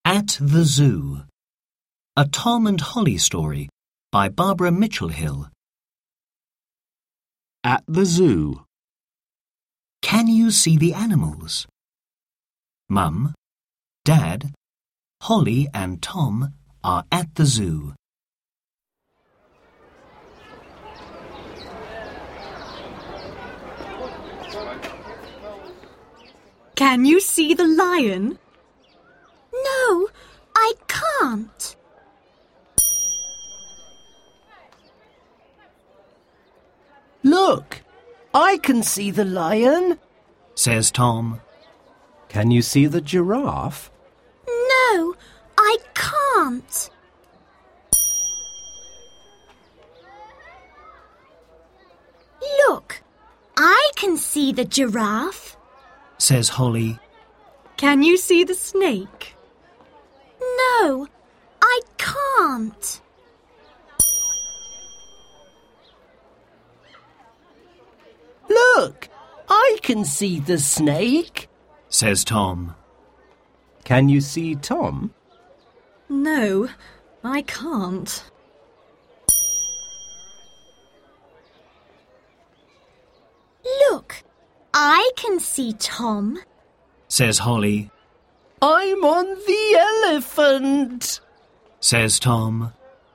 At the Zoo. A Tom and Holly story by Barbara Mitchell-Hill. At the zoo. Can you see the animals? Mum, Dad, Holly and Tom are at the zoo. Can you see the lion? No, I can't. Look, I can see the lion, says Tom. Can you see the giraffe? No, I can't. Look, I can see the giraffe, says Holly. Can you see the snake? No, I can't. Look, I can see the snake, says Tom. Can you see Tom? No, I can't. Look, I can see Tom, says Holly. I'm on the elephant, says Tom.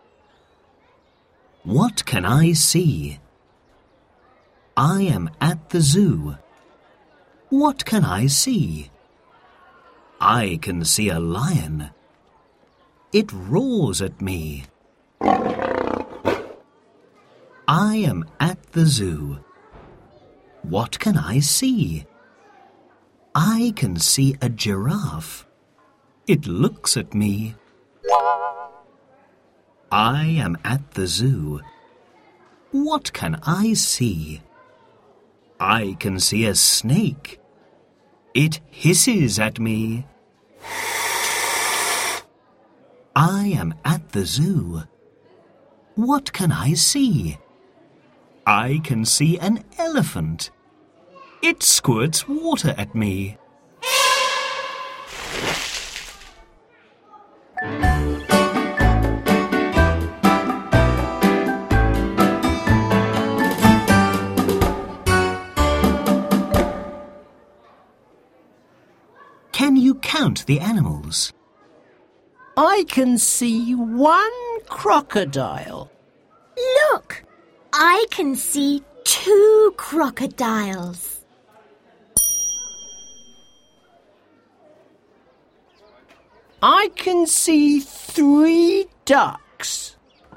What can I see? I am at the zoo. What can I see? I can see a lion. It roars at me. I am at the zoo. What can I see? I can see a giraffe. It looks at me. I am at the zoo. What can I see? I can see a snake. It hisses at me. I am at the zoo. What can I see? I can see an elephant. It squirts water at me. Can you count the animals? I can see one crocodile. Look, I can see 2 crocodiles. I can see 3 ducks.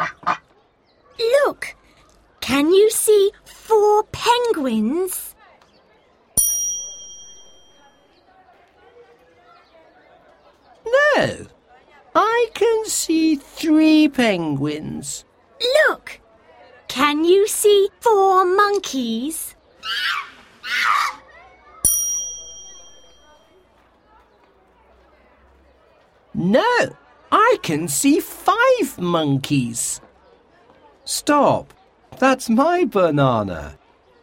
Look, can you see 4 penguins? No, I can see 3 penguins. Look, can you see 4 monkeys? No, I can see 5 monkeys. Stop! That's my banana.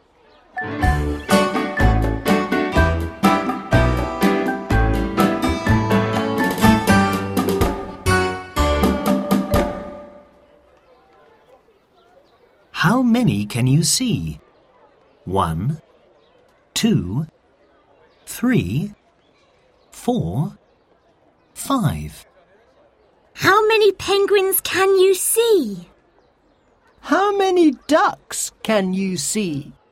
How many can you see? 1, 2, 3, 4, 5. How many penguins can you see? How many ducks can you see?